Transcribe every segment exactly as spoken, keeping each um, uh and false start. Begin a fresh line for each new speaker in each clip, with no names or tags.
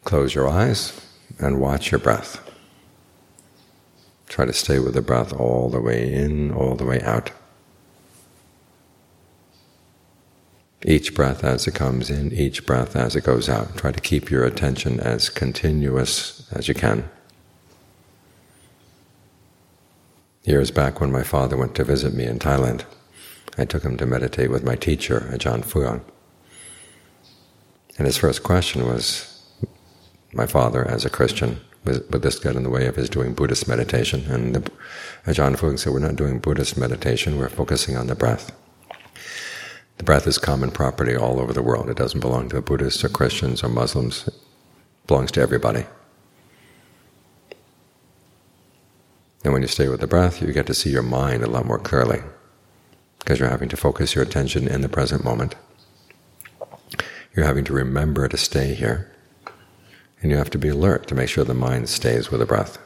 Close your eyes and watch your breath. Try to stay with the breath all the way in, all the way out. Each breath as it comes in, each breath as it goes out. Try to keep your attention as continuous as you can. Years back when my father went to visit me in Thailand, I took him to meditate with my teacher, Ajahn Fuang. And his first question was, my father, as a Christian, would this get in the way of his doing Buddhist meditation? And the, Ajahn Fuang said, we're not doing Buddhist meditation, we're focusing on the breath. The breath is common property all over the world. It doesn't belong to Buddhists or Christians or Muslims. It belongs to everybody. And when you stay with the breath, you get to see your mind a lot more clearly, because you're having to focus your attention in the present moment. You're having to remember to stay here, and you have to be alert to make sure the mind stays with the breath.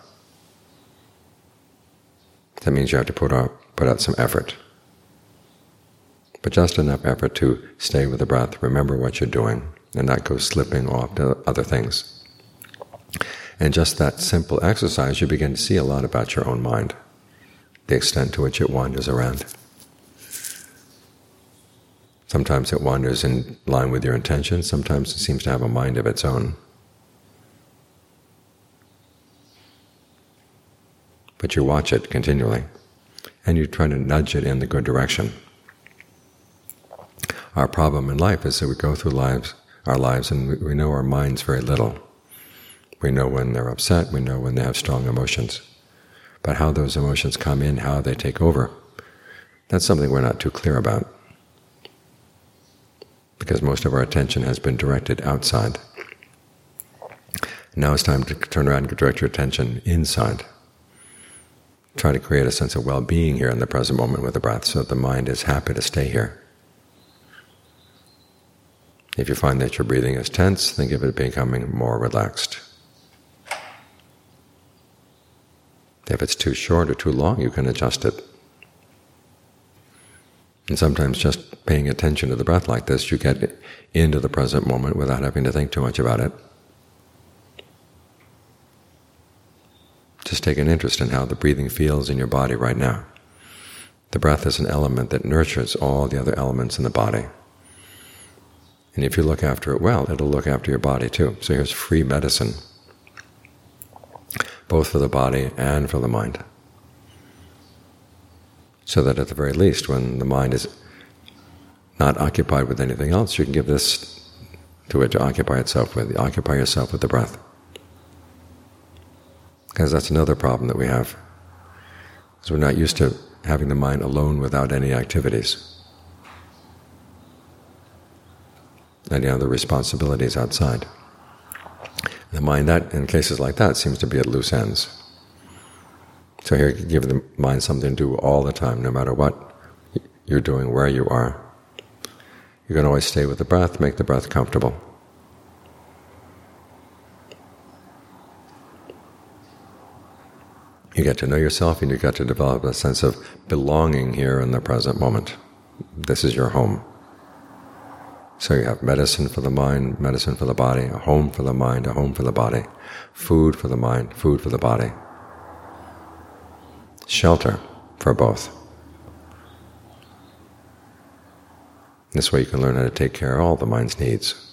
That means you have to put out, put out some effort. But just enough effort to stay with the breath, remember what you're doing, and not go slipping off to other things. And just that simple exercise, you begin to see a lot about your own mind, the extent to which it wanders around. Sometimes it wanders in line with your intention, sometimes it seems to have a mind of its own. But you watch it continually, and you try to nudge it in the good direction. Our problem in life is that we go through lives, our lives and we know our minds very little. We know when they're upset, we know when they have strong emotions. But how those emotions come in, how they take over, that's something we're not too clear about, because most of our attention has been directed outside. Now it's time to turn around and direct your attention inside. Try to create a sense of well-being here in the present moment with the breath, so that the mind is happy to stay here. If you find that your breathing is tense, think of it becoming more relaxed. If it's too short or too long, you can adjust it. And sometimes just paying attention to the breath like this, you get into the present moment without having to think too much about it. Just take an interest in how the breathing feels in your body right now. The breath is an element that nurtures all the other elements in the body. And if you look after it well, it'll look after your body too. So here's free medicine, both for the body and for the mind. So that at the very least, when the mind is not occupied with anything else, you can give this to it to occupy itself with. Occupy yourself with the breath. Because that's another problem that we have, because we're not used to having the mind alone without any activities, any other responsibilities outside. The mind, that in cases like that, seems to be at loose ends. So here, you give the mind something to do all the time, no matter what you're doing, where you are. You can always stay with the breath, make the breath comfortable. You get to know yourself, and you get to develop a sense of belonging here in the present moment. This is your home. So you have medicine for the mind, medicine for the body, a home for the mind, a home for the body, food for the mind, food for the body, shelter for both. This way you can learn how to take care of all the mind's needs.